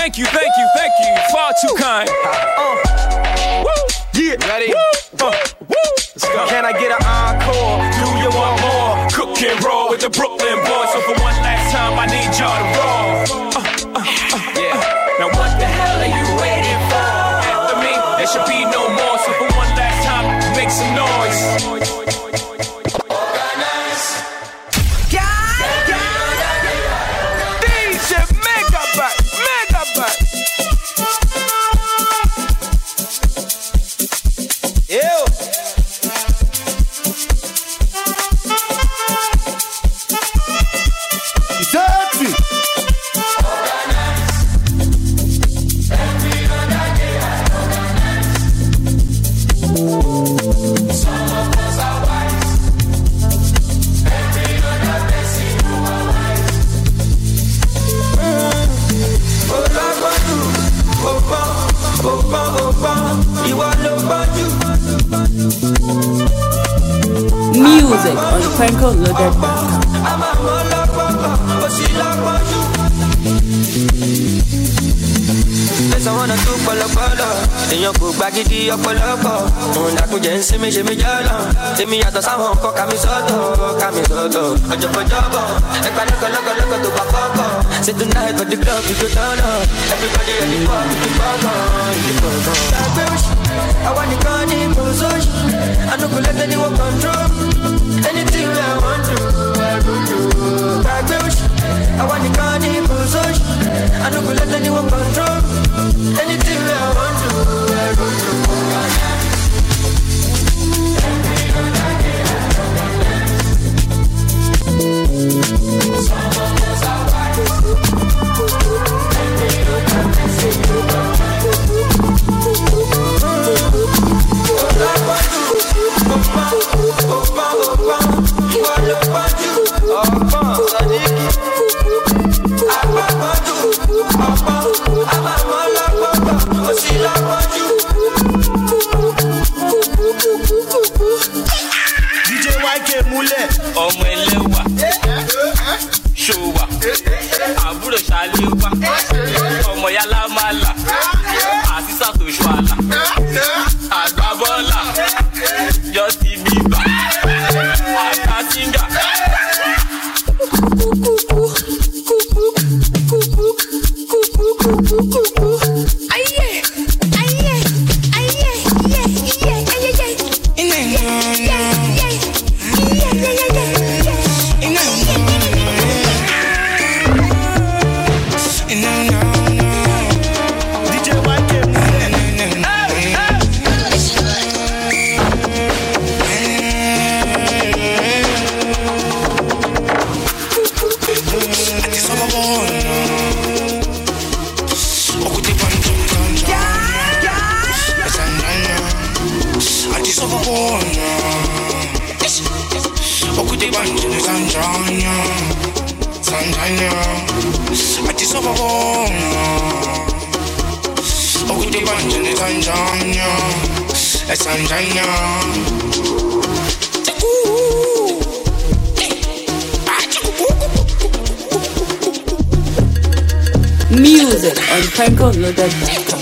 Thank you. Far too kind. Woo! Yeah. Ready? Woo! Let's go. Can I get an encore? Do you want more? Cook and roll with the Brooklyn boys. So for one last time, I need y'all to roll. Yeah. Now what the hell are you waiting for? After me, there should be no more. So for one last time, make some noise. Music on PrankoLoaded.com. I wanna do polo. Èèyàn kò gba gidi ọ̀pọ̀lọpọ̀. Òun dàkúnjẹ́ ń sinmi ṣe mí jọ́lọ̀. Èmi yàtọ̀ sáwọn kọ́ ká mi sọ́tọ̀. Ọjọ́bọ̀jọ́bọ̀. Ẹgbẹ́ lọ́kọ̀lọ́kọ̀ tó bá kọ́kọ́. Say tonight for the club we go turn up. Everybody ready for the bọ́kọ̀. Gbàgbé òṣì, àwa nìkan ní mọ̀ọ́sọ́ọ̀ṣì. I no go let anyone control. Anything I want to, I go do. Gbàgbé òṣì, àwa nìkan ní mọ̀ọ́sọ́ọ̀ṣì. I no go let anyone control. Anything I want to, I go do. Ọmọ ẹlẹ́wà ṣòwà àbúrò ṣàlẹ́wà ọmọ yálà máa là àṣìṣà tó ṣọ àlà àgbàbọ́là Justin Bieber àtàsíngà. Music on PrankoLoaded.com.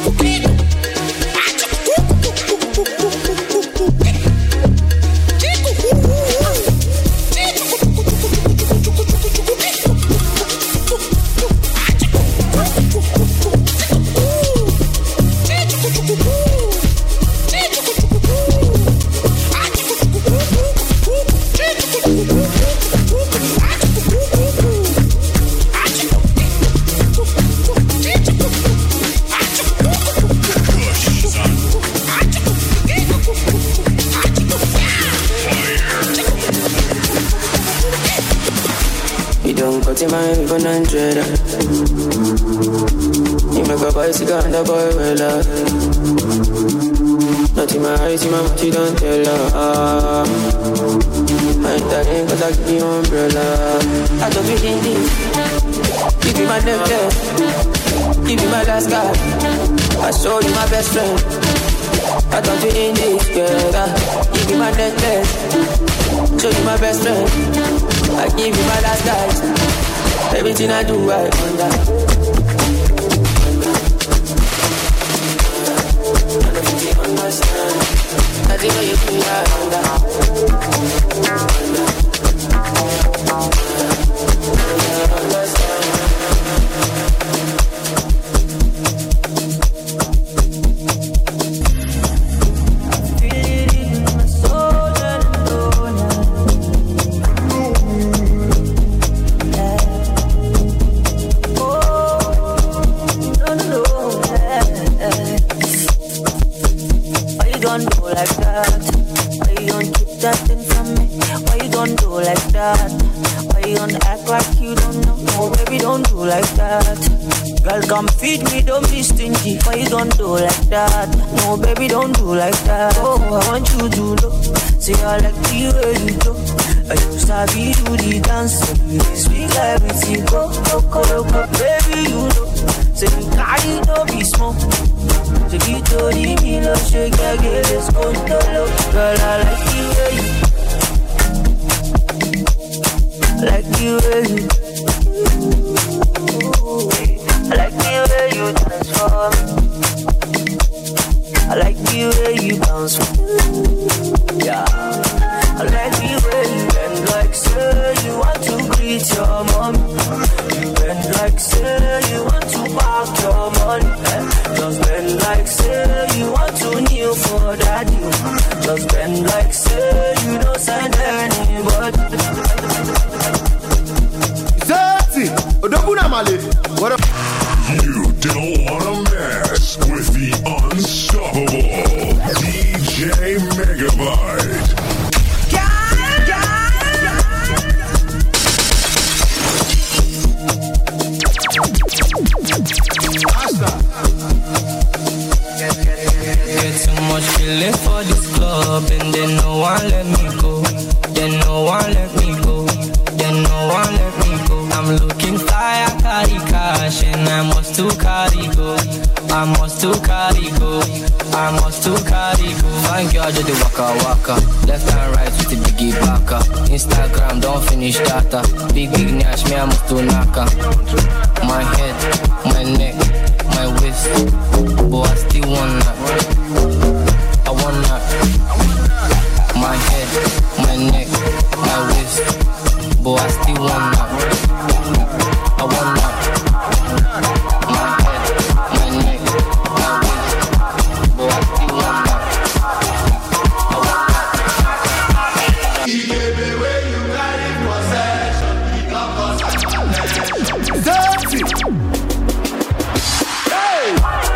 Mind 100. You make a bicycle and the boy well up. Not in my eyes, in my mouth, you don't tell her. I ain't dying cause I give you umbrella. I don't be in this. Give you my left leg. Give you my last card. I show you my best friend. I don't be in this, girl. Give you my left leg. Show you my best friend. I give you my last card. Everything I do, I wonder. you know you feel Come feed me, don't be stingy. Why you don't do like that? No, baby, don't do like that. Oh, I want you to know. Say I like the way you do. I used to be do the dance. You speak everything. Go, go, go, go, baby, you know. Say you carry no be small. Say you told me, no, shake your girl, let's go to low. Girl, I like the way you. I like the way you. I like the way you dance for me. I like the way you bounce for me. Yeah. I like the way you bend like say you want to greet your mom. You bend like say you want to back your money. Just bend like say you want to kneel for daddy. Just bend like say you don't send anybody. Dirty! Odobuna Male! What up? You don't wanna mess with the unstoppable DJ Megabyte. Get too much feeling for this club, and then no one let me go. Then no one let me go. Then no one let me go. I'm looking fly, I carry cash, and I must to carry go. I must to carry go. I must to carry go. Thank you, I do the waka waka. Left and right with the biggie baka. Instagram, don't finish data. Big nash, me I must to naka. My head, my neck, my waist. But I still want that. I want that. My head, my neck, my waist. But I still want that. I want that. My head, my neck, my waist. But I still want that. I want that. He gave me where you got in possession. Dirty! Hey!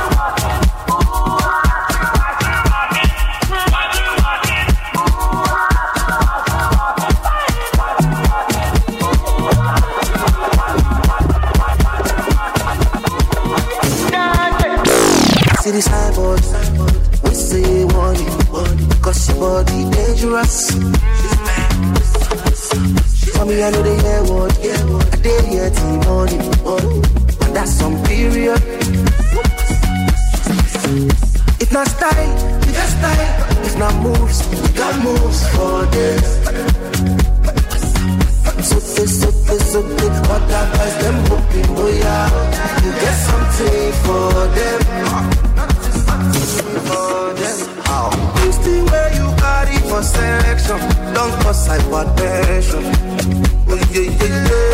See this high boy, we say one, cause your body dangerous. For me, I know they hear what, I dey hear till morning, and that's some period. If not style, you got style. If not moves, you got moves for this. So good, what that boys them hoping, boy, you get something for them. This thing where you carry for selection, don't cause hypertension. Oh yeah.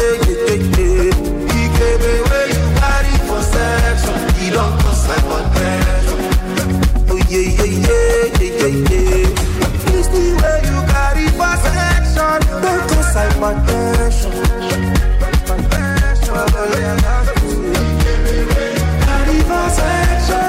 He gave me where you carry for selection, he don't cause hypertension. Oh yeah. This thing where you carry for selection, don't cause hypertension. Carry for selection.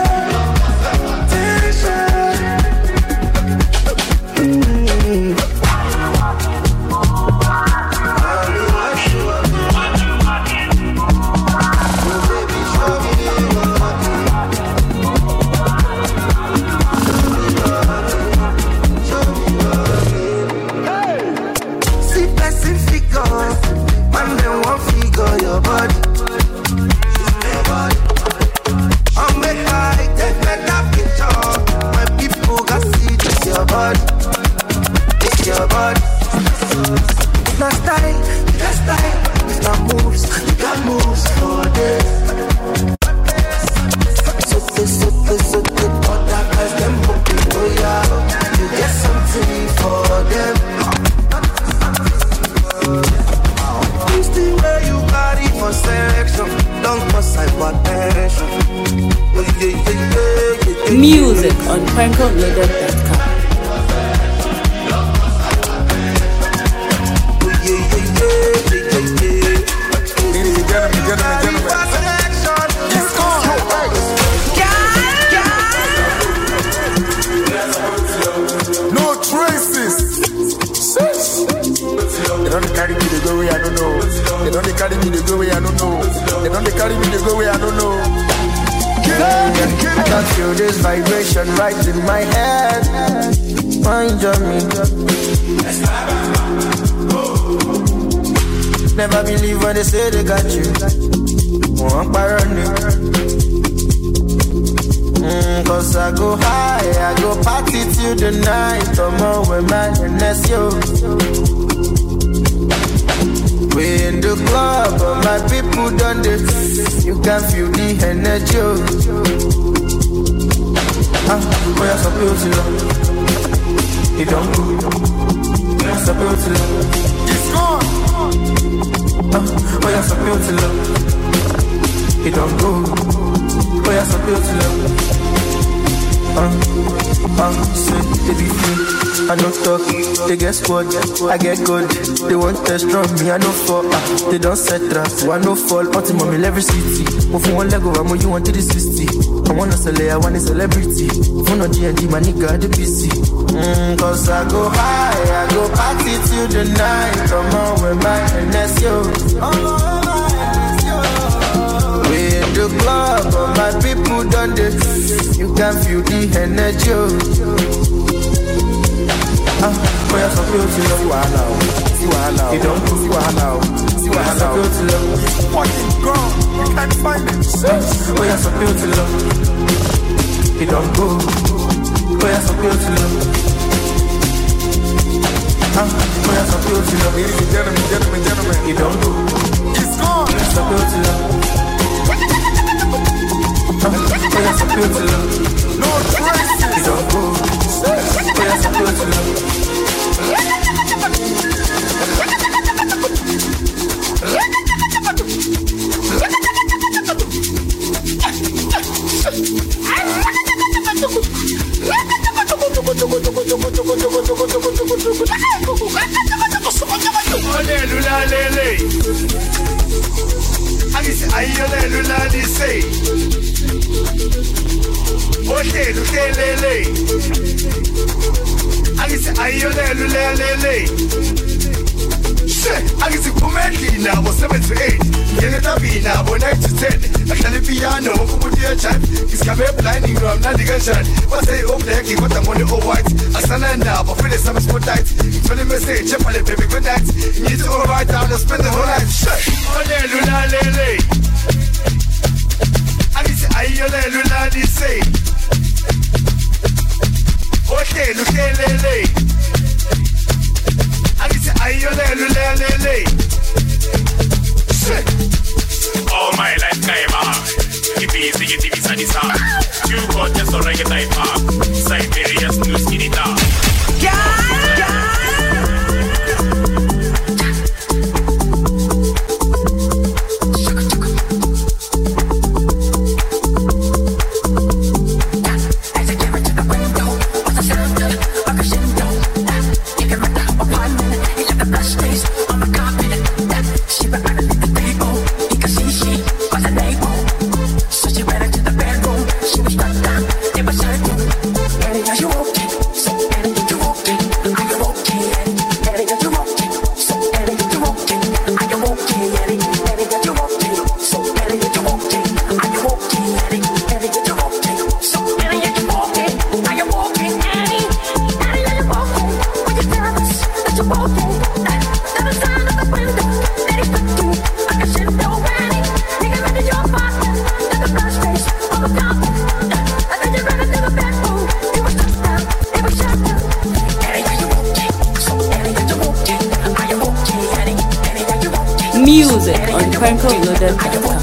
attention. Music on PrankoLoaded.com. Ladies and gentlemen. No traces. They don't carry me the way I don't know. They don't carry me the way I don't know. They don't carry me the way I don't know. I can feel this vibration right in my head. Mind on me. Never believe when they say they got you. One cause I go high, I go party till the night. Come on with my NSO. We in the club, but my people done this. You can feel the energy. Oh, you're so beautiful. You don't go. You're so beautiful. It's gone. Oh, you're so beautiful. You don't go. Oh, you're so beautiful. Say, they be free. I no talk, they get squad, I get good. They want test from me, I no fall. They don't set traps, so I no fall. Until mommy every city. Move from one leg over, more you want to the 60. I wanna sell I want a celebrity. Phone on D&D, my nigga, the PC. Cause I go high, I go party till the night. Come on with my NSO. We in the club, but my people done this. You can feel the energy. Oh, you're so beautiful. See wahala. You don't go. See wahala. So beautiful. It's fucking gone. You can't find it. Oh, you're so beautiful. You don't go. Oh, you're so beautiful. Oh, you're so beautiful. Ladies and gentlemen. You don't go. It's gone. You're so beautiful. Oh, you're so beautiful. No traces. You don't go. Oh, you're so beautiful. Agithi kumedli nabo 7 to 8 ngenetabi nabo 9 to 10 ahlala piano ukuthi yajive isikhabe blinding rom nandi kanjani base oblack kodwa ngone o white asana nabo feel some spotlight ngithole message ebhale baby good night ngithi all right I'll spend the whole night olelulale agithi ayolelulale say ohlelulele all my life kaima kipisi kitivisa disa you got just so reggae type Siberia's new skinny down Music on PrankoLoaded.com.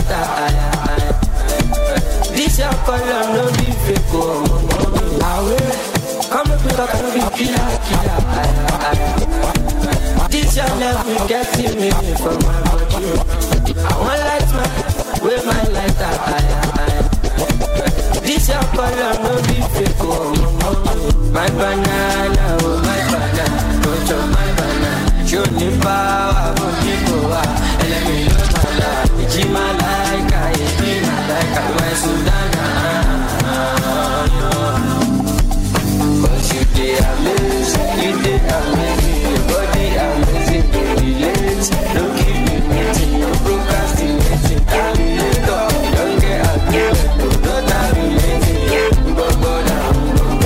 lighter. This your color, no be fake. Come up with a killer. This your love, you getting me from my body. I want light man with my lighter. This your color, no be fake. My banana, oh my banana, don't you my banana. Show me power, but you go out. And let me know my life. It's my like, it's my like, my Sudana. Cause you dey amazing, your body amazing, baby, let's don't keep me waiting, no procrastinating, calculator, don't get accurate, no time relating, go down.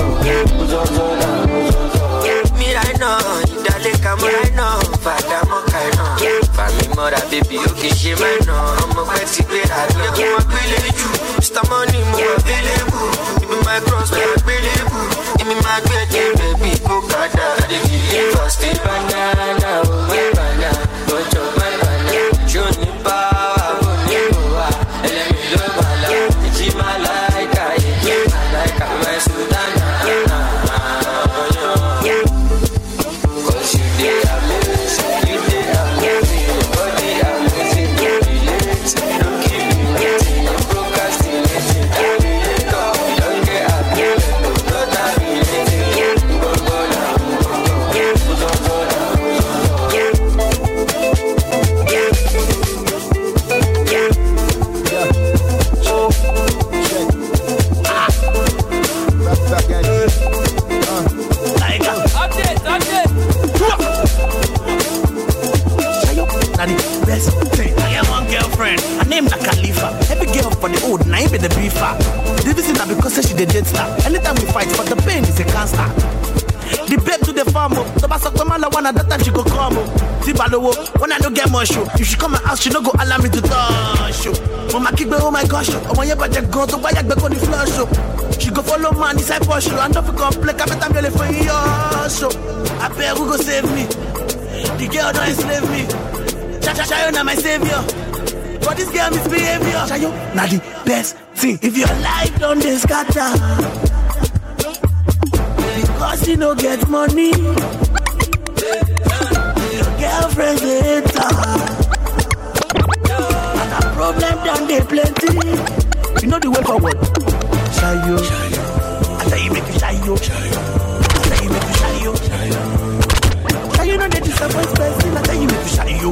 Me right now, Idale come right now, Father Mokaino, Family Mother, baby, okay, she might know, I'm a petty great, I don't want to believe you, Mr. Money, more available, give me my cross, my available. Me my great baby, go kada. They give us the banana, oh my banana, don't you my banana. Show me power, oh Nicoa, and let me love my life. It's my like, my Sudana. Cause you did amazing, your body amazing, baby, let's don't keep me waiting, no procrastinating, don't get accurate. Old, now be the beefer. This is not because she the jet star. Anytime we fight, but the pain is a cancer. The babe to the farm, the Basakamala one at that time she go come. Tibalo, when I don't get more show, if she come and ask, she no go allow me to touch you. Mama kick me, oh my gosh, I want you back go to buy back on the flash show. She go follow man, this I push you, and don't complain, I'm really for your show. I pay who go save me. The girl don't enslave me. Chayo na my savior. But this girl misbehavior. Chayo, na the best thing. If your life don't scatter, because you no get money, your girlfriend's a hater, and a problem down there plenty. You know the way forward. Chayo, I tell you make you chayo. I tell you make you chayo. Chayo no dey disappoint person. I tell you make you chayo.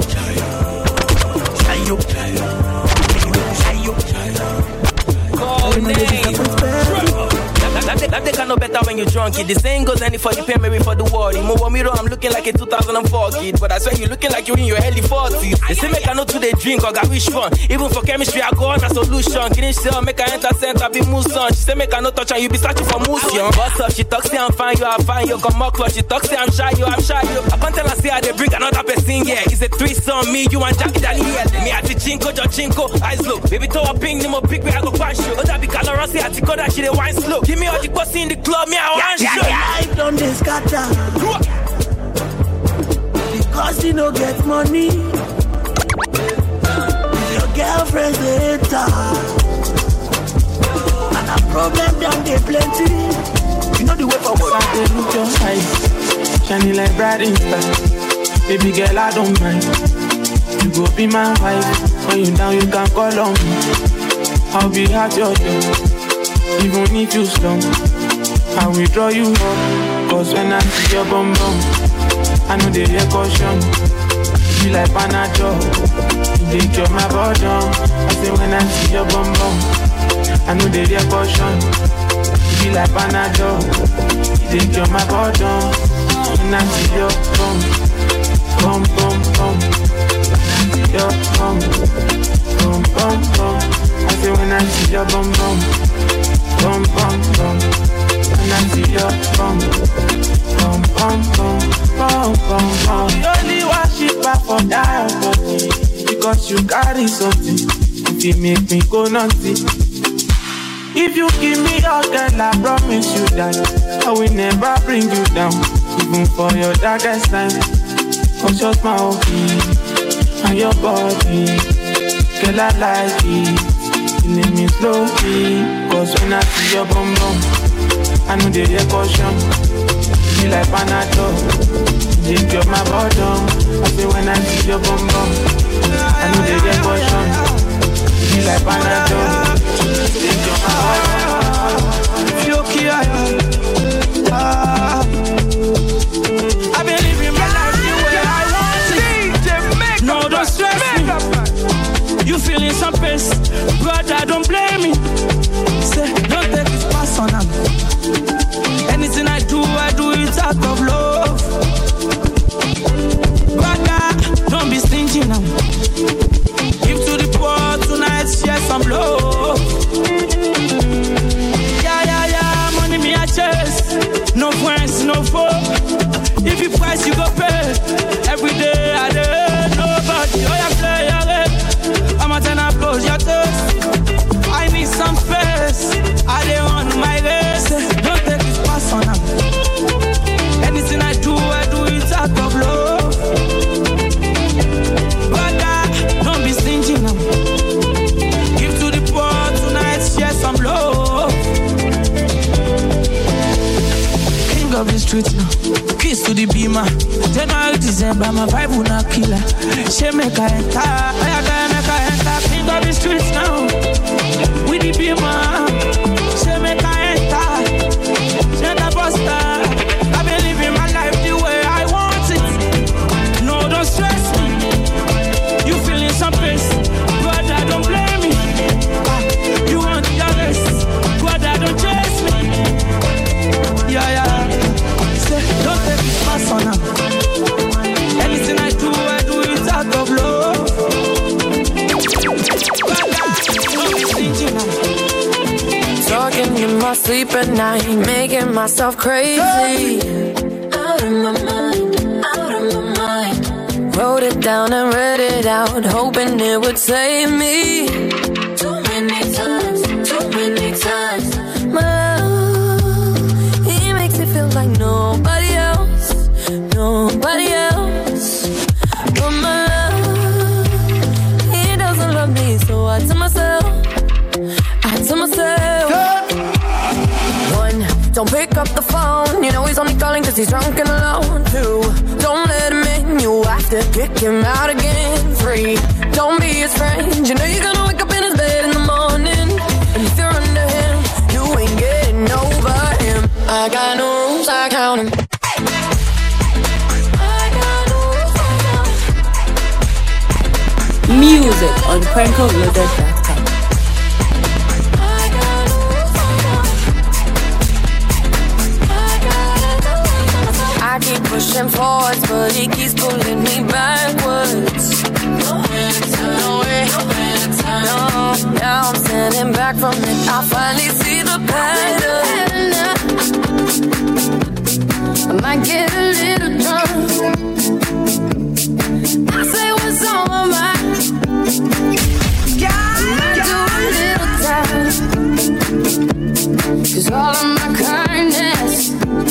That they can know better when you're drunk. The saying goes any for the pain, maybe for the worry. I'm looking like a 2004 kid, but I swear you looking like you're in your early 40s. They say make I know to they drink or got wish fun. Even for chemistry, I go on a solution. Kidding still, make I enter center, be moose on. She say make I no touch and you be searching for moose, young. Boss up, she talks say I'm fine, you are fine. You come more close, she talks say I'm shy, you. I can't tell her say I they bring another person, yeah. It's a threesome, me, you and Jackie Dali, yeah. Me at the chinko, Jochinko, eyes low. Baby, throw a ping, no more pick me, I go crash you. Oda be calorosy, I think that she they wine slow. Give me all the pussy in the club, me I want you. Life don't scatter, because you no get money. Your girlfriend's a hater, and a problem down there plenty. You know the way forward. I look your eyes, shining like bright in star. Baby girl, I don't mind. You go be my wife. When you down, you can call on me. I'll be at your door, even if you slump. I will draw you up, cause when I see your bum bum, I know they hear caution. You like Panadol, you take your my bottom. I say when I see your bum bum, I know they hear caution. You like Panadol, you take your my bottom. When I see your bum, bum bum bum, your bum, bum bum bum. I say when I see your bum bum, bum bum bum. And I see your bum, bum, bum, bum, bum, bum, bum. You only worship her for that body, because you carry something. If you make me go naughty, if you give me your girl, I promise you that I will never bring you down, even for your darkest time. Cause your smile and your body, girl, I like it. Killing me slowly, cause when I see your bum bum, I know they hear caution. Be like Panadol, they drop my bottom. I say when I see your bum bum, I know they hear caution. Be like Panadol, they drop my bottom. You okay, I've been living my life the way I want it. No, don't stress me. You feeling some pace, brother, don't blame me. Say, don't take this personal. Anything I do it out of love. Brother, don't be stingy now. Give to the poor tonight, share some love. Yeah, money me a chase. No friends, no foe. If you price, you go pay. Every day I do nobody. Oh, yeah, play your leg. I'm a 10 up, close your toes. I need some space. I don't want my race. Don't take it personal. Anything I do it out of love. Brother, don't be stingy now. Give to the poor tonight, share some love. King of the streets now. Kiss to the beamer. January, December, my vibe will not kill her. She make her enter. I gotta make her enter. King of the streets now. With the beamer. She make her enter. She the buster. I've been living my life the way I want it. No, don't stress me. You feeling some pace. Brother, don't blame me. You want your rest. Brother, don't chase me. Yeah. Don't take it personal. Anything I do it out of love. Talking in my sleep at night, making myself crazy. Out of my mind, out of my mind. Wrote it down and read it out, hoping it would save me. Too many times. My love, he makes it feel like nobody else. But my love, he doesn't love me, so I tell myself. One, don't pick up the phone. You know he's only calling cause he's drunk and alone. Two, don't let him in. You have to kick him out again. Three, don't be his friend. You know you're gonna wake up in his bed in the morning. And if you're under him, you ain't getting over him. I got no rules, I count him. Music on PrankoLoaded.com. I keep pushing forwards, but he keeps pulling me backwards. No. Now I'm standing back from it. I finally see the pattern. I might get a little drunk. I say what's on my mind. I do a little time. Cause all of my kindness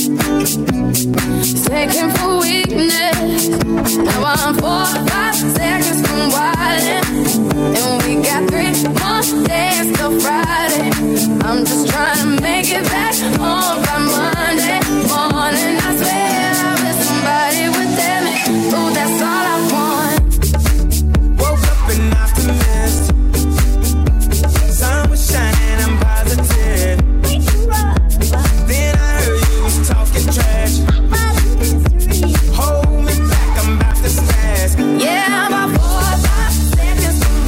is taken for weakness. Now I'm 4 or 5 seconds from wildin', and we got 3 more days till Friday. I'm just trying to make it back home by Monday morning. I swear I wish somebody would tell me, oh, that's all I want. Woke up in optimist. Sun was shining, I'm positive. Then I heard you was talking trash. Hold me back, I'm about to spaz. Yeah, I'm about 4 or 5 seconds from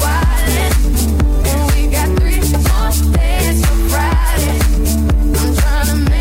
wildin', and we got 3 more days till Friday. I'm trying to make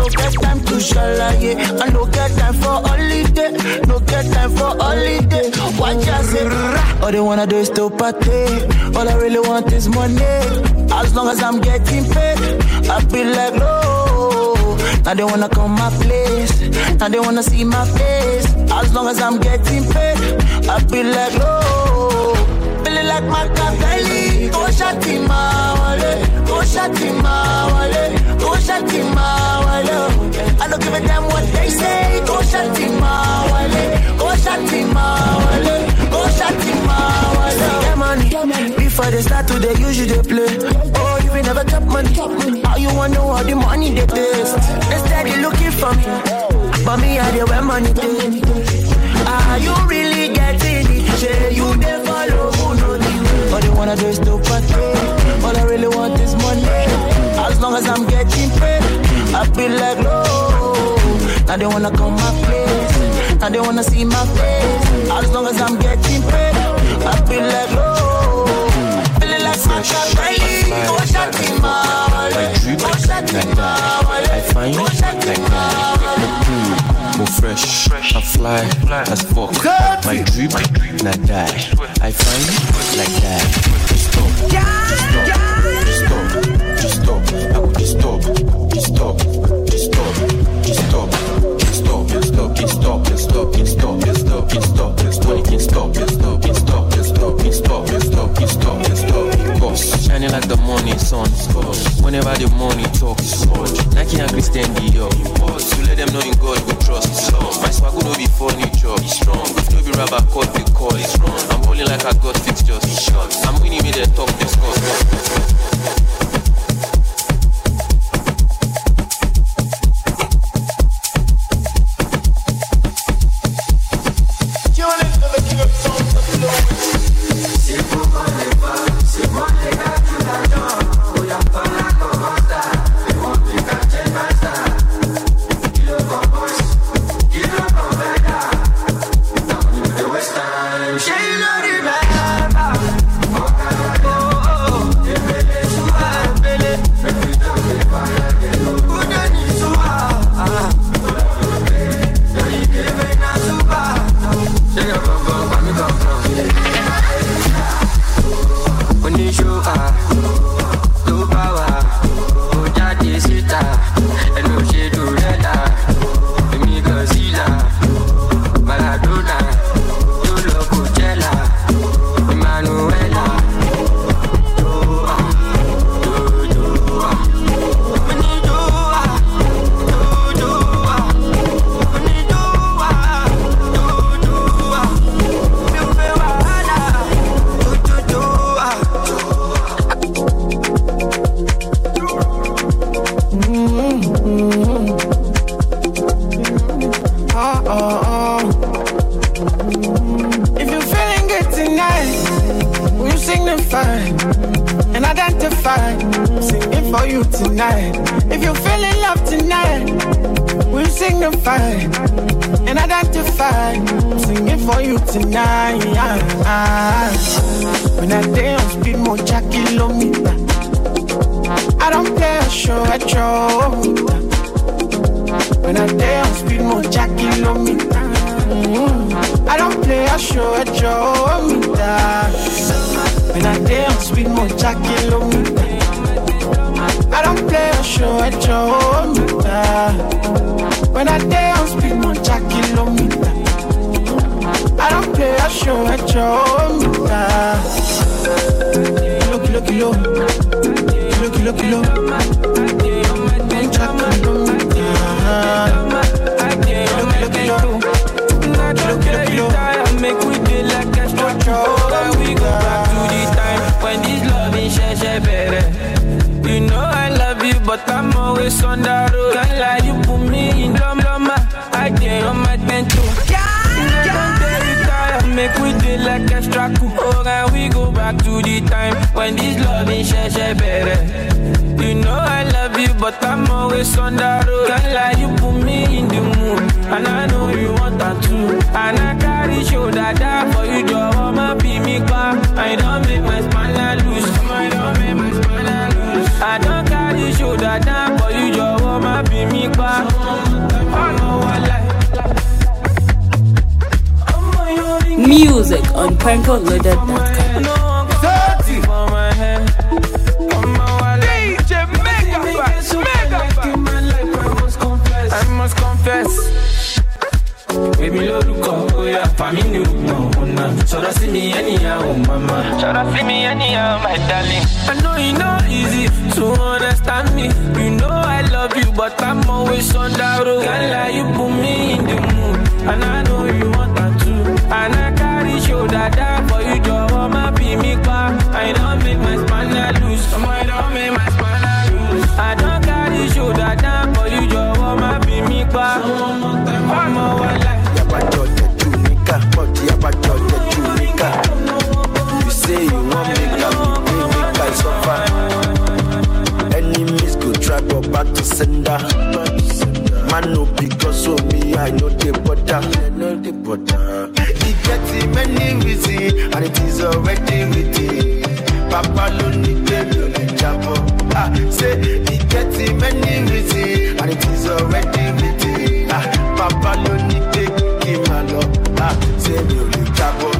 get time to shalaye. I no get time for holiday. No get time for holiday. Watch I say, all they wanna do is to party. All I really want is money. As long as I'm getting paid, I feel like low. Now they wanna come my place. Now they wanna see my face. As long as I'm getting paid, I feel like low. Feeling like Machiavelli. Go shati ma wale. Go shati ma wale. Go shati ma wale. I don't give a damn what they say. Go shati ma wale. Go shati ma wale. Go shati ma wale. Get money. Before they start to they usually play. Oh, you ain't never got money. How you wanna know how the money they taste? Instead they looking for me, but me I dey where money dey. Are you really getting it? Say you dey follow who know the way. All they wanna do is to party. All I really want is money. As long as I'm getting paid, I feel like low. Now they wanna come my place. Now they wanna see my face. As long as I'm getting paid, I feel like low. Feeling like Machiavelli. Go shati ma wale. Go shati ma wale. I find like that. More fresh, I fly as fuck. My drip, not die. I find like that. Just stop, just stop. I will just stop. Shining like the morning sun. Whenever the morning talks, Nike and Christian Dior. So let them know in God we trust. My swag will not be funny, job. Strong. If no be rubber, cut the call. I'm holding like I got fixtures. I'm winning with the top discuss. I don't carry shoulder down for you, your woman be me. pa. Music on PrankoLoaded.com. Dirty for my head. DJ Megabyte. I must confess. Baby, look, oh yeah, family, no, no. So that's me anyhow, mama. So that's me anyhow, my darling. I know it's not easy to understand me. You know I love you, but I'm always on the road. Girl, like you put me in the mood, and I know you want that too. And I carry shoulder down for you, Joe. My be me car. I don't make my spanner loose. I don't make my spanner loose. I don't carry shoulder down for you, Joe. My be me car. One more life. You say you want me make I suffer. Enemies go try go back to sender. Man no because of me, I know the butter. He gets many reasons and it is already written. Papa no need them, no need jump. Say he gets many reasons and it is already written. Papa no need them, give my love. Say no need jump.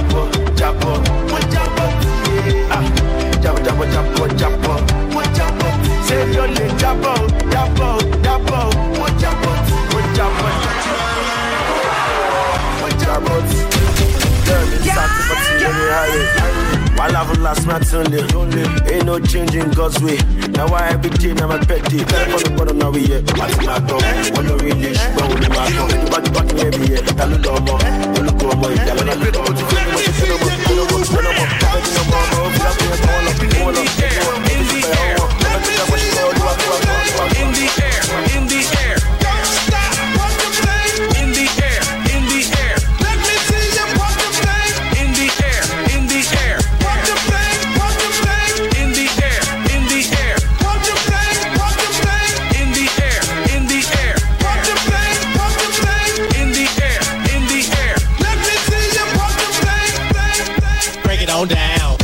Say your name, Jabo. While I've lost my Sunday, ain't no changing God's way. Now I every day, now my petty. Tell the bottom now we here. What's my dog? One no really, but only my dog. Anybody back in every year. Tell the dog more. Tell the dog more. Tell the dog down.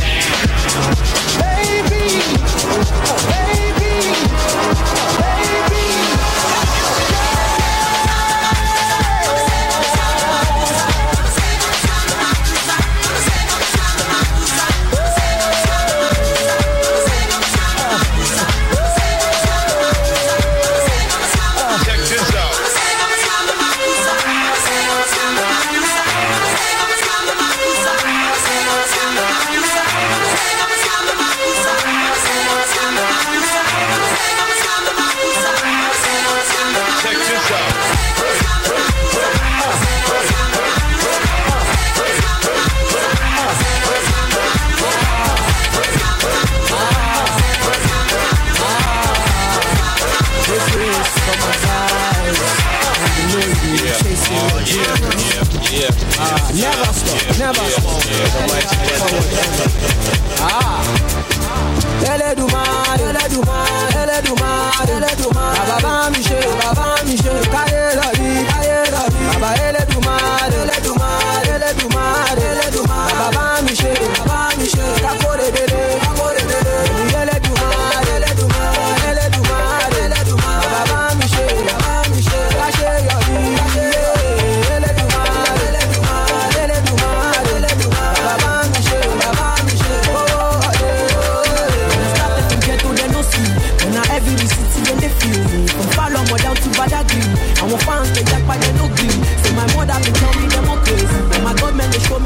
Never stop. Baba Michel, Kaye Lodi, Baba Michel, Kakore Dede, Baba Michel, Kache Yodi, every city when they feel me. From Fallomo down to Badagry. And my fans they jack by they no green. So my mother been tell me them all crazy. And my government they show me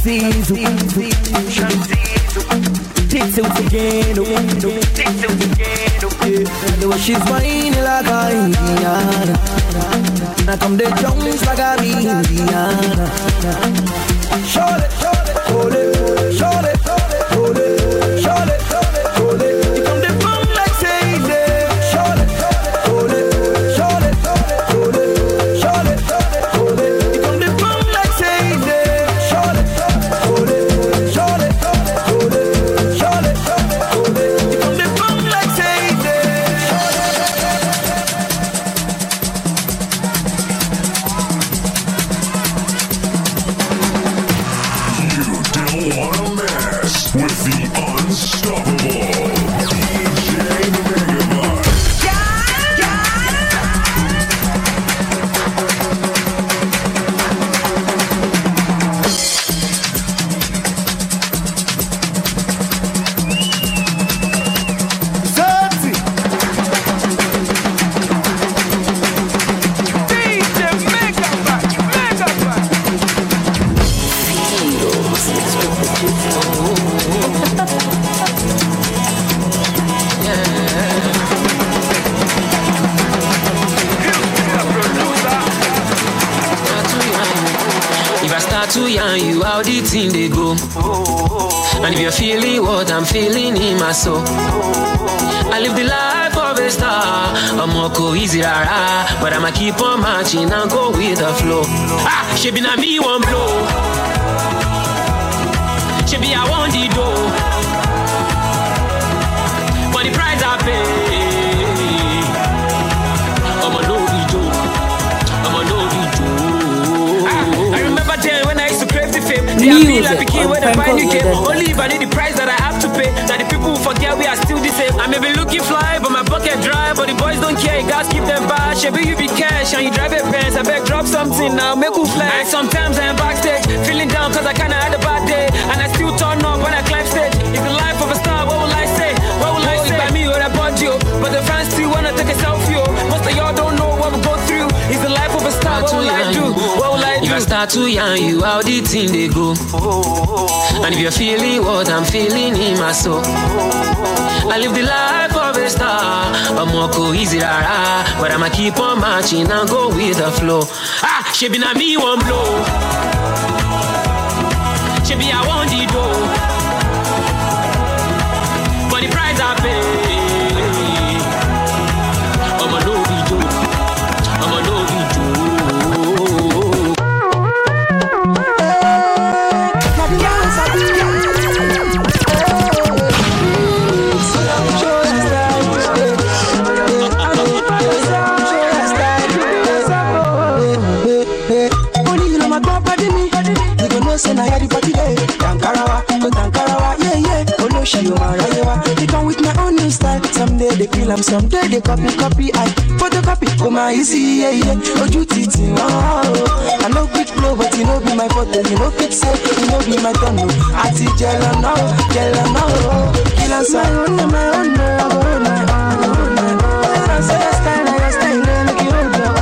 Shanzizu. Takes out again. Yeah. She's whining like a Indiana. I come the drums like a Indiana. Show it, hold it, show it, hold it, show it, hold it. You come the funk like say it. Show it, hold it, show it, hold it, show it, hold it. You come the funk like say it. Show it, hold it, show it, hold it, show it, hold it. You come the funk like say it. Wanna mess with the unstoppable DJ Megabyte. Too young, you how the thing they go. And if you're feeling what I'm feeling in my soul, I live the life of a star. I'm more easy rara, but I'ma keep on marching and go with the flow. Ah, she be na me one blow. She be I want the dough. For the price I pay, I'ma know the dough. I'ma know the dough. I remember then when I used to crave the fame. Music like became when I on buy the game. Pranko Only if I need the price that I have to pay. Now the people who forget we are still the same. I may be looking fly, but my pocket dry. But the boys don't care, you guys keep them bad. Maybe you be cash and you drive a Benz. I beg drop something now, make you fly. And sometimes I am backstage, feeling down cause I kinda had a bad day. And I still turn up when I climb stage. It's the life of a star, what will I say? What will I say? By me or I bought you. But the fans still wanna take a selfie. Most of y'all don't know what we go through. It's the life of a star, what will I do? What will I do? If I start too young, you how the thing they go. And if you're feeling what I'm feeling in my soul, I live the life of a star. I'm more easy rara, but I'ma keep on marching and go with the flow. Ah, she be na me one blow. She be I want the dough. For the price I pay, I'ma know the dough. I'ma know the dough. Say na the party day, Tankarawa, go Tankarawa, yeah. Oloshi Omarayewa, they come with my own new style. Someday they feel I'm, someday they copy. I photocopy, come on easy, yeah. Oju titi, oh. I know quick flow, but you know be my photo, you know fit say, you know be my tongue. Ati jello no, kill us my own, my own. Say your style, make you hold your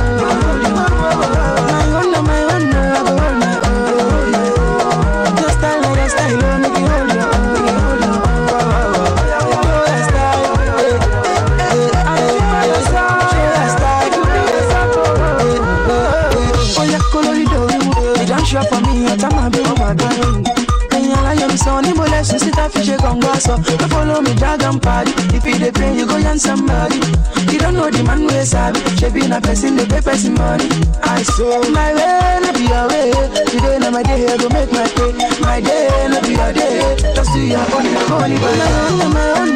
for me, I'm a big one. And you're like your son, you molest, sit up, fish, so follow me, dragon party. If you the pain, you go and somebody. You don't know the man where sabi. She be a person, the papers in money. I saw my way, not be your way. Today, now my day, go make my pay. My day, not be your day. Just do your own, but my own.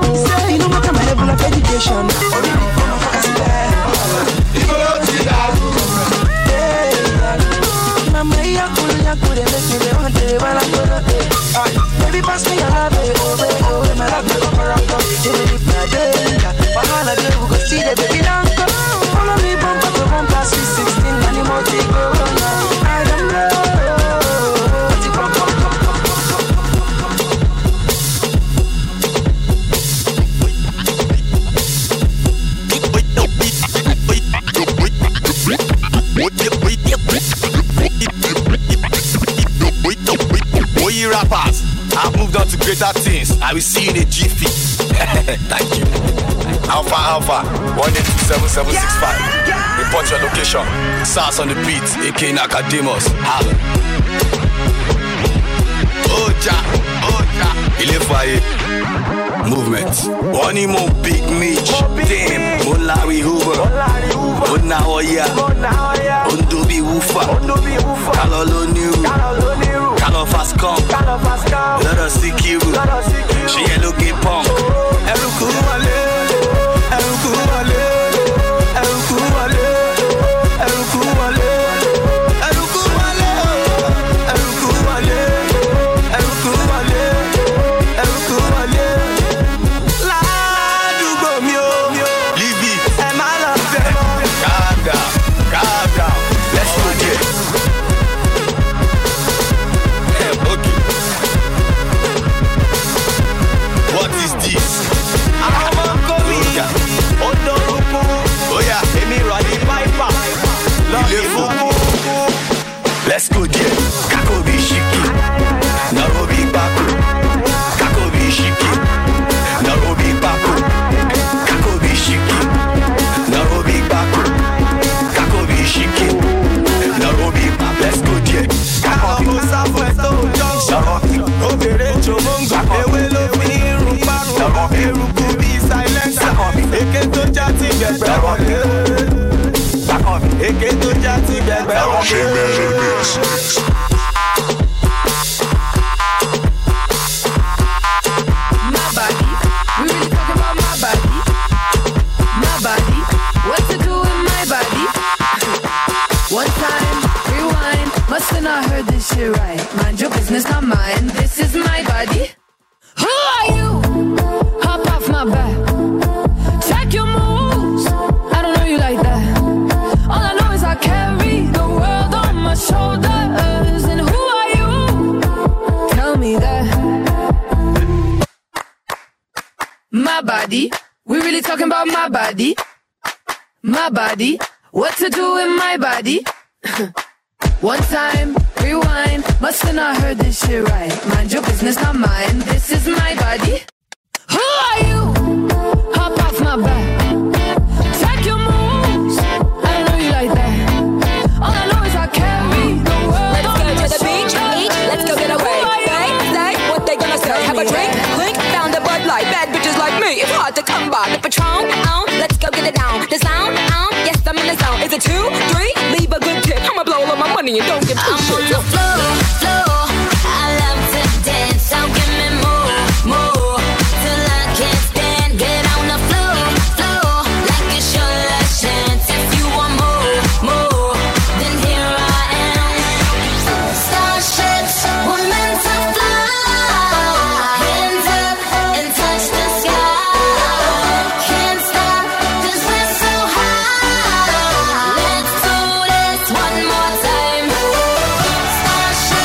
Education. pass me, I love it. Oh, my love, you come around. Even if you're danger, for all of you, we go see the baby now. Follow me, bumper to bumper, 16, and the multi go now. I don't know. Rappers, I've moved on to greater things. I will see you in a jiffy. Thank you. Alpha 1827765. Report your location. SARS on the beat, AK Nakademus. Holla. Oja. Ilefaye. Movement. Onimo Big Mitch. Damn. Larry Hoover. Onaoya. Ondobi Woofa. Kalolo Niru. Kalo fast come. Let us see Kiru. She ain't looking punk. Eruku wale. Let's go there. Kakobi Shiki. Nairobi Baku. Kakobi Shiki. Nairobi Baku. Kakobi Shiki. Nairobi Baku. Kakobi Shiki. Nairobi Baku. Let's go there. Kakobi Southwest Nairobi. Obere Chomongo. Ewelo Firu Paru. Nairobi. Erukubi Silence. Nairobi. Eketo Jati Nairobi. Eketo Jati My body, we really talking about my body. My body, what to do with my body? One time, rewind, must have not heard this shit right. Mind your business, not mine. This is my body. Who are you? Hop off my back. Check your moves. I don't know you like that. All I know is I carry the world on my shoulders. And who are you? Tell me that. My body, we really talking about my body. My body, what to do with my body? One time, rewind, must have not heard this shit right. Mind your business, not mine. This is my body. Who are you? Hop off my back. Check your moves. I don't know you like that. All I know is I carry the world. Let's go to the beach, eat, let's go get away. Bang, say, what they gonna say? Have a drink, clink, found a Bud Light. Bad bitches like me, it's hard to come by. The Patron, let's go get it down. The sound, yes, I'm in the zone. Is it 2, 3? Leave a good tip. I'ma blow all of my money and don't give two shits. I'm on the floor. I love to dance, so give me more. Till I can't stand, get on the floor. Like it's your last chance. If you want more, then here I am. Starships were meant to fly. Hands up and touch the sky. Can't stop 'cause we're so high. Let's do this one more time. Starships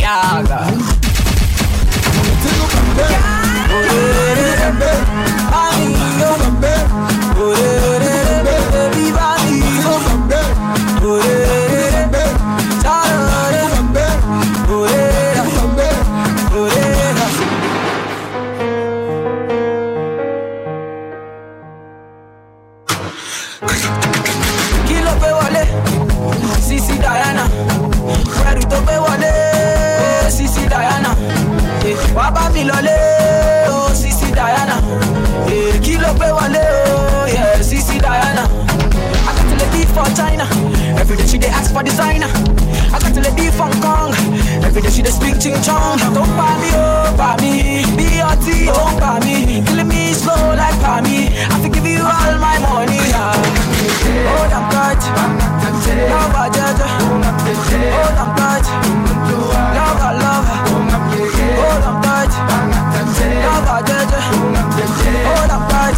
For designer, I got to let be from Kong. Every day she dey speak ching chong. Don't buy me, oh, buy me. B.O.T. oh, buy me. Killing me slow like buy me. I have to give you all my money. Oh, I'm tight. Love, I judge. Oh, I'm tight. Love, I love. Oh, I'm tight. Love, I judge. Oh, I'm tight.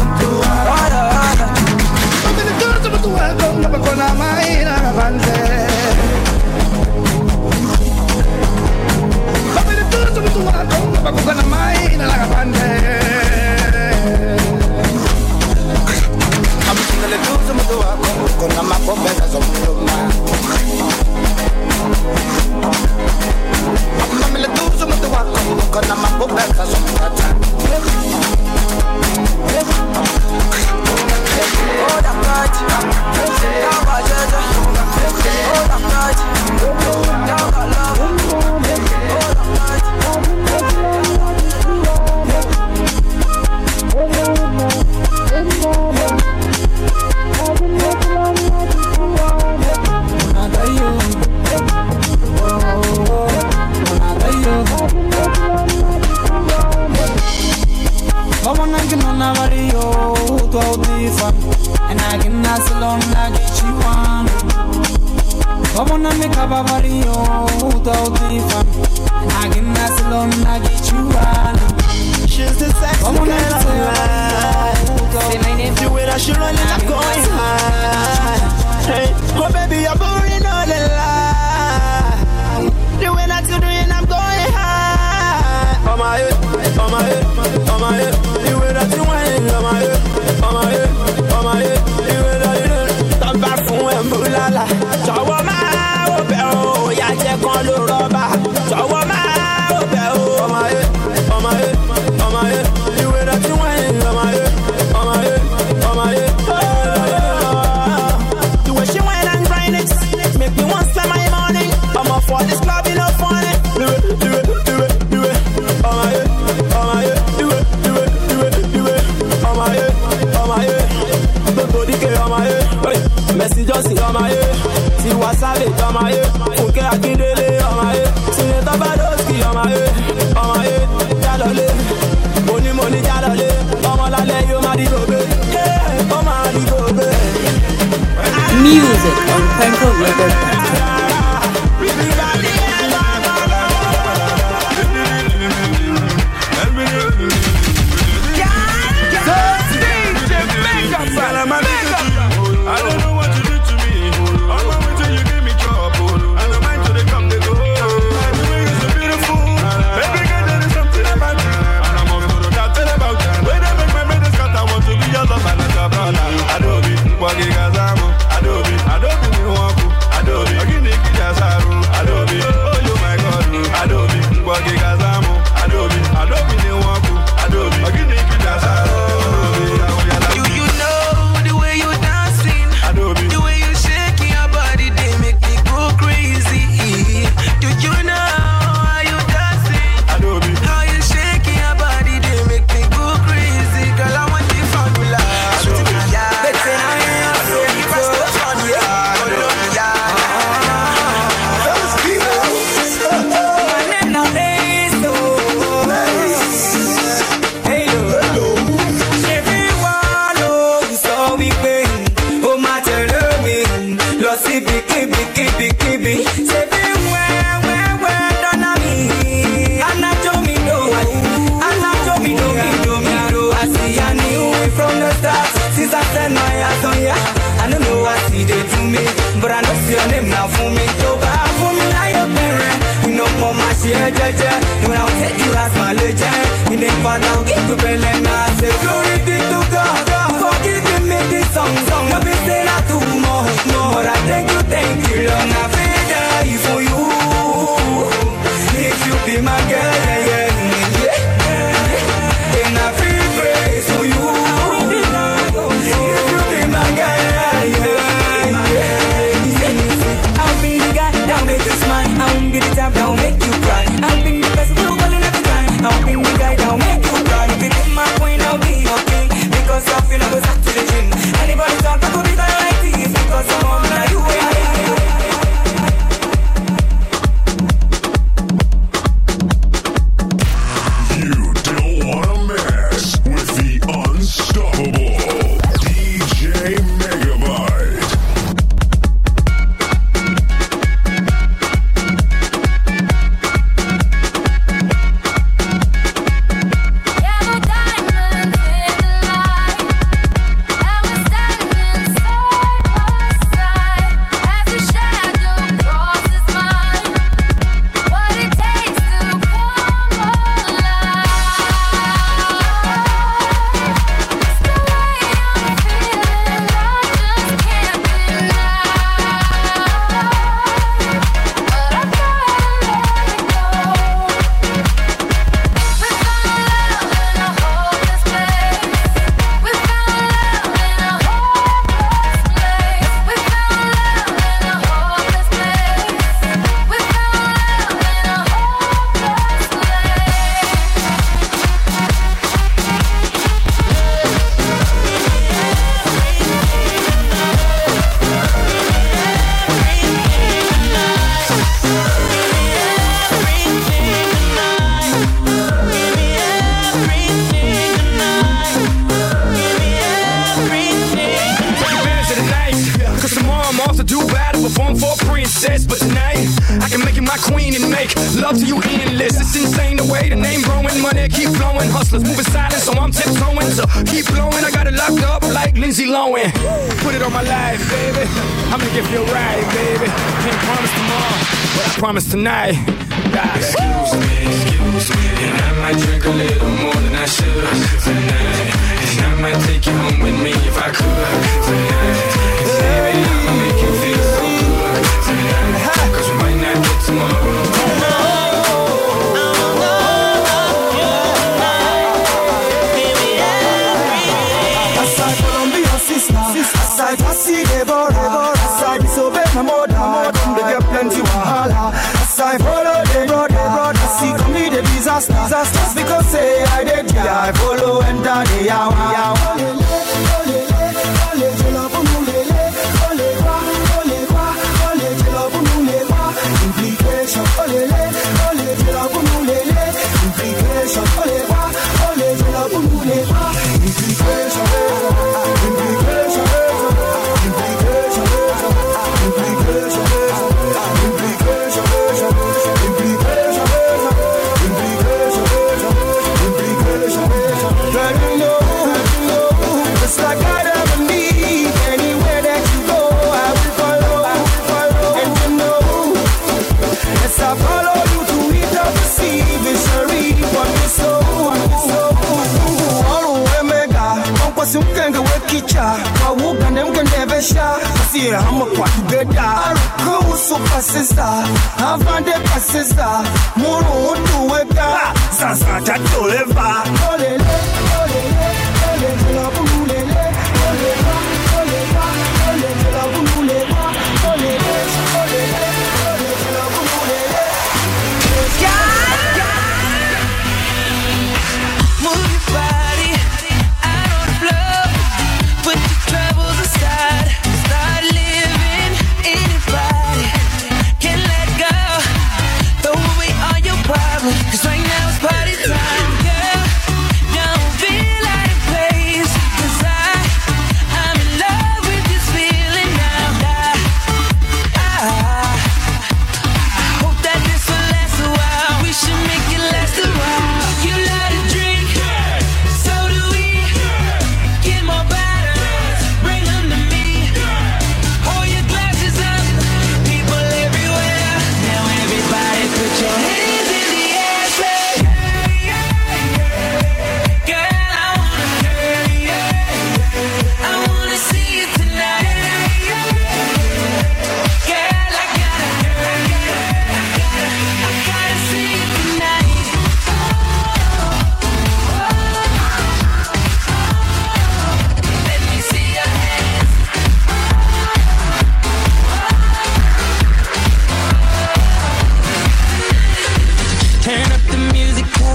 Con la maina avanti. Come di tutto tu ma con la maina avanti. I'm singing the blues of the con la mappa bella somma. I'm the blues of the con la mappa bella somma. Oh, that's right. Love, I judge. Oh, that's right. Love, I love. Oh, that's right. Come on, I can on vario to audifan, and I can dance alone like you want. Come on, I make up a vario to audifan, and I can dance alone like you want. She's the sexy girl of life. Say my name, you with a shoe running, I'm going high. Hey, oh baby, you're boring all the lie. The way that you're doing, I'm going high. Oh my head, oh my head, oh my head. The way that you went, oh my head, oh my head, oh my head. The way that you did, come back from where Mulala. Jọ̀wọ́ máa wò bẹ́ o, ìyá jẹ́ kan ló rọ́bà. Jọ̀wọ́ máa wò bẹ́ o, oh my head, oh my head, oh my head. The way that you went, oh my head, oh my head, oh my head. on my share, jaja. When I'll take you as my legend. You never now get to bell and I say, glory be to God. For giving me this song. You've been saying I do more. But I thank you, Lord. I feel die for you. If you be my girl, yeah. And I feel praise for you. If you be my girl, yeah. I'll be the guy that'll make you smile. I'll be the type that'll make you cry. I'll be the best who'll call in every time. I'll be the guy that'll make you cry. If you be my queen, I'll be your king. Because I feel I was up to the gym. Anybody talk, I could be done like this. Because I'm on now you way. Promise tonight. Excuse me, and I might drink a little more than I should tonight. And I might take you home with me if I could tonight. Cause baby, I'ma make you feel so good tonight. Cause we might not get tomorrow. Aside Colombia sister, aside Passy Deborah, aside disobey my mother, come to get plenty wahala. Aside follow the brother, see come me the disaster. Just because say I did, yeah, I follow and down the hour. Implication, kicha Wawuga nemge nevesha Sira hama kwa together Aruku super sister Avande pasisa Muru undu weka Sasa tatoleva Olele, olele, olele La bululele Oleva, oleva, olele La bululele Olele, olele, olele La bululele Move your body out on the floor. Put your troubles aside. Start living. Anybody can let go. Throw away all your problems. 'Cause right now it's party time, girl.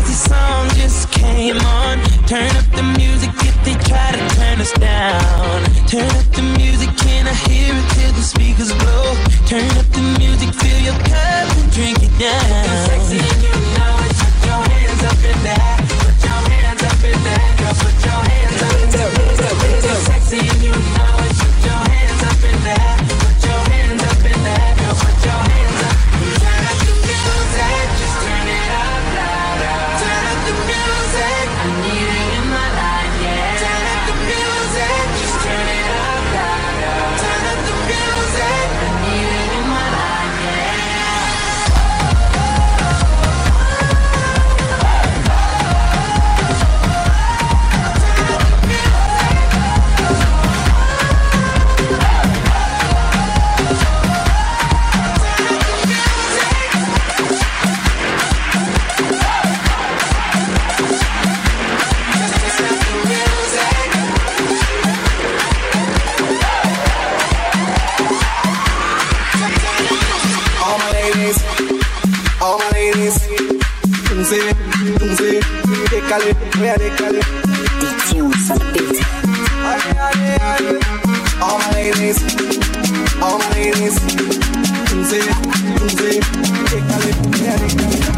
nasty song just came on. Turn up the music if they try to turn us down. Turn up the music, can I hear it till the speakers blow? Turn up the music, fill your cup and drink it down. You're sexy and you know it. Put your hands up in there. Put your hands up in there. Girl, put your hands up in there. You're sexy and you know it. Put your hands up in there. Put your hands up in there. Girl, put your hands up. Turn up the music, just turn it up louder. Turn up the music, I need it in my life, yeah. Turn up the music, just turn it up louder. Turn up the music, I need it in my life, yeah. Décalé, voy a décaler. The tunes on the beat. All my ladies, décalé, voy a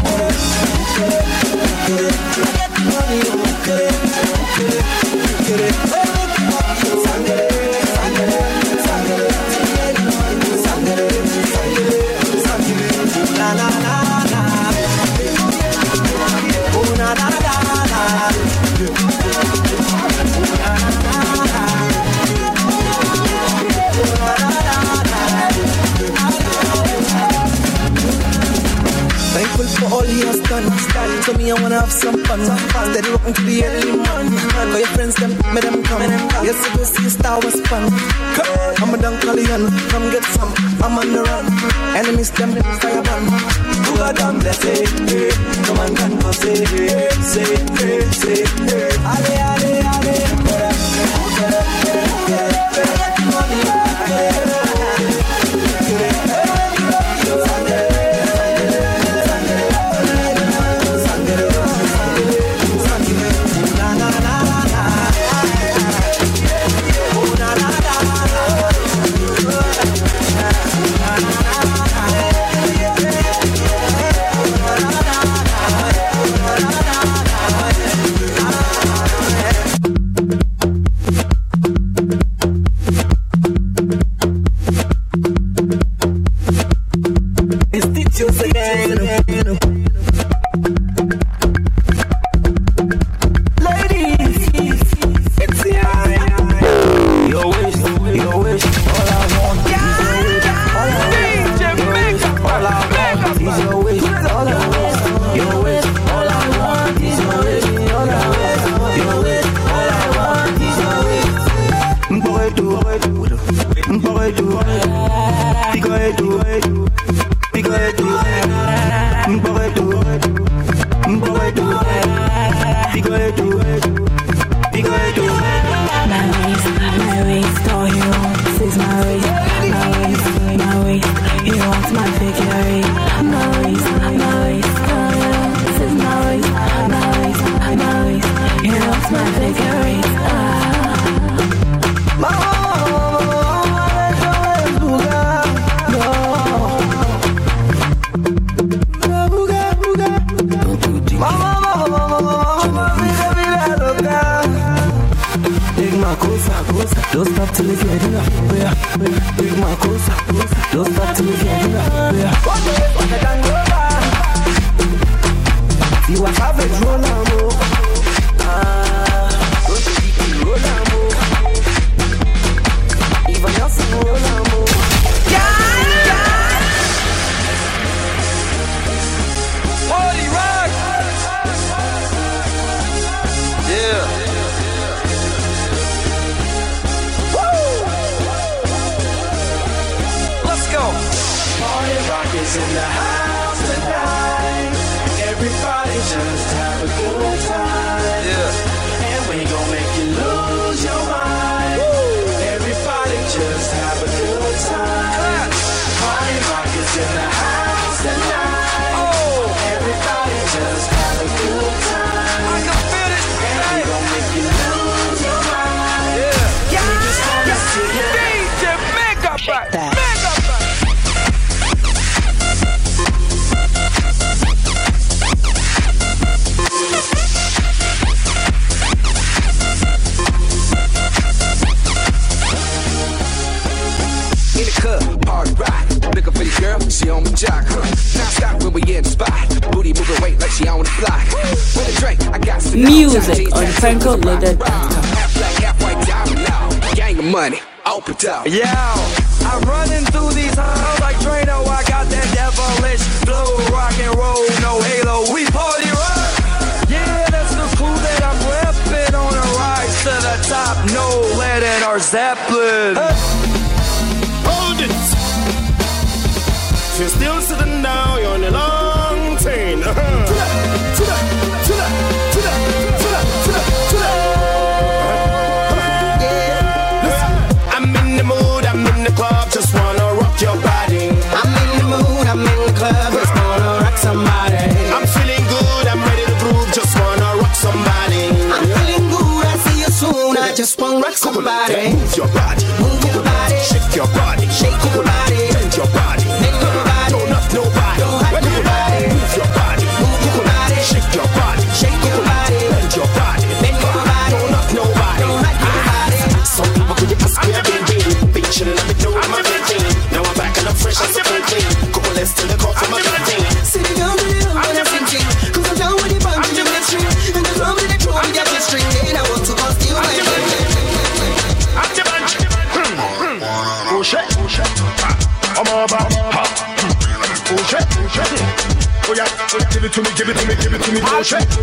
thankful for all he has done. So me, I wanna have some fun. Steady rocking to the early morning. For your friends, them, make them come. Yes, I go see a Star Wars fun. I'm a Dunkalian, come get some. I'm on the run. Enemies, them, fire ban. Who got them, let's say, come on, can go say, say. Ale, ale, ale. Don't stop till you get enough. Big my cosa. Don't stop till you get enough. You are savage, roll on more. Don't you keep roll on more. Even else roll on more. Holy rock. Yeah. Party rock is in the house tonight. Everybody just have a good time. Yeah. And we gon' make you lose your mind. Woo. Everybody just have a good time. Party rock is in the house tonight. Oh. Everybody just have a good time. straight like she on the block. With a Drake, I got some music on PrankoLoaded.com. Half black, half white diamond now. Gang of money, open up. Yo, I'm running through these halls like Drano. I got that devilish flow, rock and roll, no halo. We party rock. Yeah, that's the crew that I'm repping on a rise to the top. No lead in our Zeppelin. Hold it. You're still sitting down, you're on a long train. I'm in the mood, I'm in the club, just wanna rock your body. I'm in the mood, I'm in the club, just wanna rock somebody. I'm feeling good, I'm ready to groove, just wanna rock somebody. I'm feeling good, I see you soon, I just wanna rock somebody. Move your body, move your body, shake your body, shake your body, bend your body, bend your body. Don't knock nobody, don't hack nobody. Move your body, shake your body, shake your body, bend your body, bend your body. Don't knock nobody, don't hack nobody. Some people could ask me I've been doing, bitchin' and I've been doing my bad thing. Now I'm back and I'm fresh as a full clean. Couple less till the call for my bad thing. Sitting down to the hill when I'm thinking, 'cause I'm down with the band in the street, and the drum in the drum we got the string. And I want to bust you my brain. Push it, push it, I'm over, push it, push it. Oh yeah, give it to me, give it to me, give it to me, push it.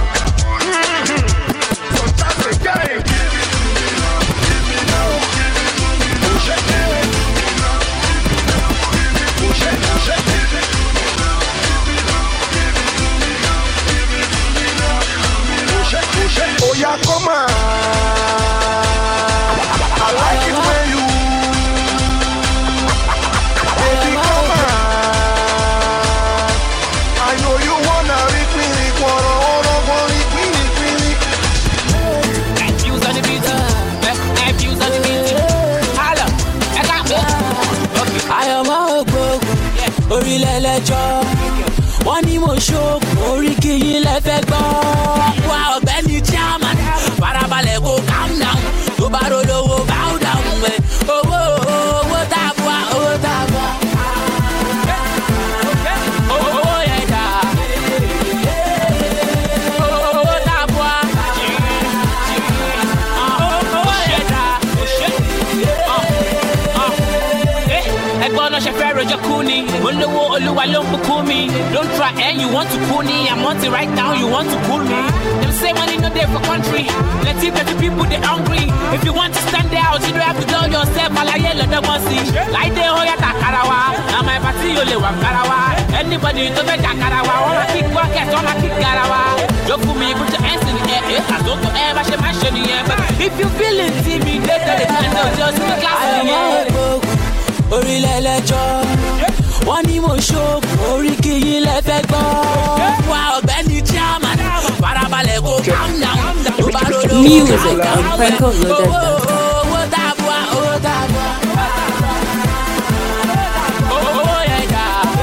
Fantastic game. Push it, push it, push it. Push it, push it. Oh yeah, come on. I like it when you. Baby, come on. I know you wanna lick me, wanna lick me. Fuse on the beat, fuse on the beat. Holla, I got me. I am a broke, orílẹ̀ lẹ́jọ́. Wọ́n ní mo ṣoògùn orí kí yín lẹ́fẹ̀ẹ́ gbọ́. Wá ọ̀gbẹ́ni chairman, farabalẹ̀ kó calm down. Tó bá rolówó bow down. Owó tàbúà, owó tàbúà. Owó yẹn dà. Owó tàbúà. Owó yẹn dà. Ẹgbọ́n náà ṣe fẹ́ rojọ́ kú ni. Olówó olúwa ló ń bukú mi. Don't try and you want to cool me. I'm on it right now, you want to cool me. Them say money no day for country. Let's see that the people they hungry. If you want to stand out, you don't have to tell yourself. Alaye lọ́dọ̀ wọn sí. Láìdé Oya Takarawa. Na my party yóò lè wà Karawa. Anybody tó fẹ́ Takarawa. Wọ́n máa kick bucket, wọ́n máa kick Garawa. Don't put me, put your hands in the air. Àtúntò ẹ bá ṣe máa ṣe nìyẹn. If you feel intimidated, just be class nìyẹn. Orílẹ̀ lẹ́jọ́, wọ́n ní mo ṣoògùn orí kí yín lẹ́fẹ̀ẹ́ gbọ́. Wá ọ̀gbẹ́ni chairman, farabalẹ̀ kó calm down. Tó bá rolówó Music on PrankoLoaded.com. Owó tàbúà, owó tàbúà. Owó yẹn dà.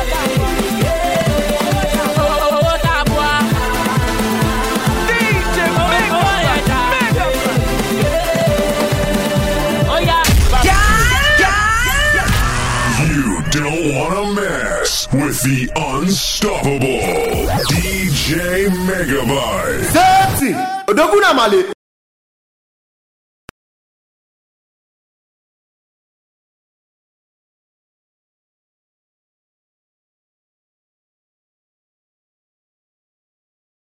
Owó tàbúà. Owó yẹn dà. Oh yeah. You don't wanna mess with the unstoppable DJ Megabyte. Sexy! Odoguna Male.